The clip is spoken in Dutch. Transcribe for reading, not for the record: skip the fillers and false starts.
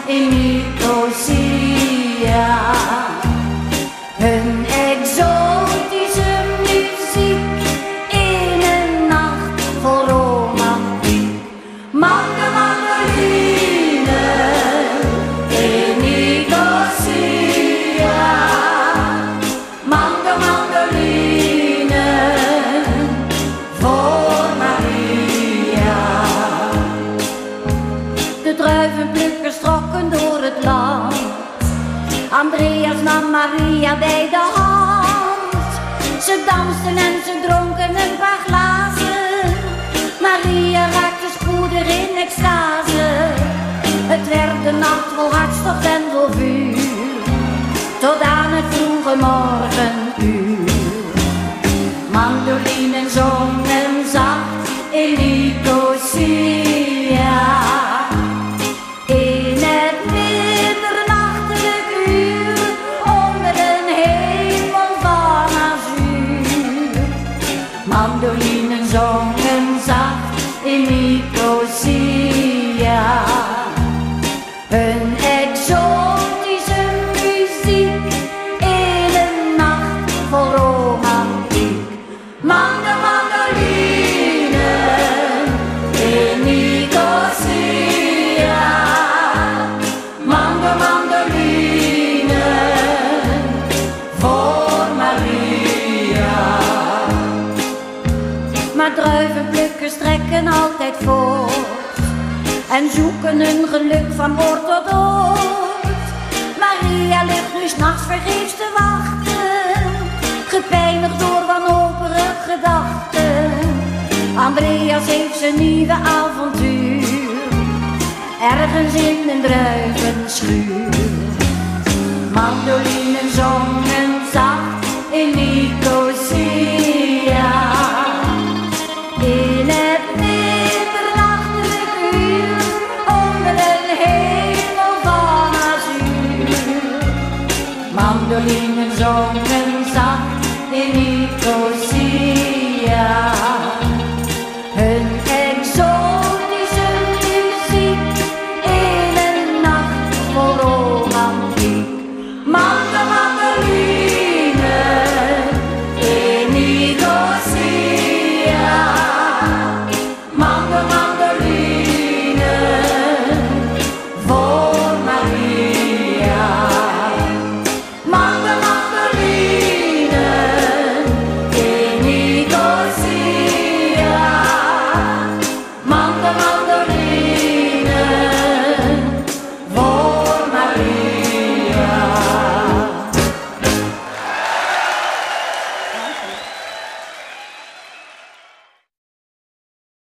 in Nicosia. Hun exotische muziek in een nacht vol romantiek. Manga mandoline in Nicosia. Manga mandoline voor Maria. De druivenplukkers trokken door het land. Andreas nam Maria bij de hand. Ze dansten en ze dronken een paar glazen. Maria raakte spoedig in extase. Het werd de nacht vol hartstocht en vol vuur, tot aan het vroege morgenuur. Mandolinen zongen zacht in Nicosia. In het middernachtelijk uur, onder een hemel van azuur. Mandolinen zongen zacht in Nicosia. Hun exotische muziek in een nacht vol romantiek. Manga mandoline in Nicosia. Manga mandoline voor Maria. Maar druivenplukkers trekken altijd voort en zoeken hun geluk van oord tot oord. Maria ligt nu 's nachts vergeefs te wachten, gepijnigd door wanhopige gedachten. Andreas heeft zijn nieuwe avontuur ergens in een druivenschuur. Mandolinen zongen zacht in Nicosia. In het middernachtelijk uur, onder een hemel van azuur. Mandolinen zongen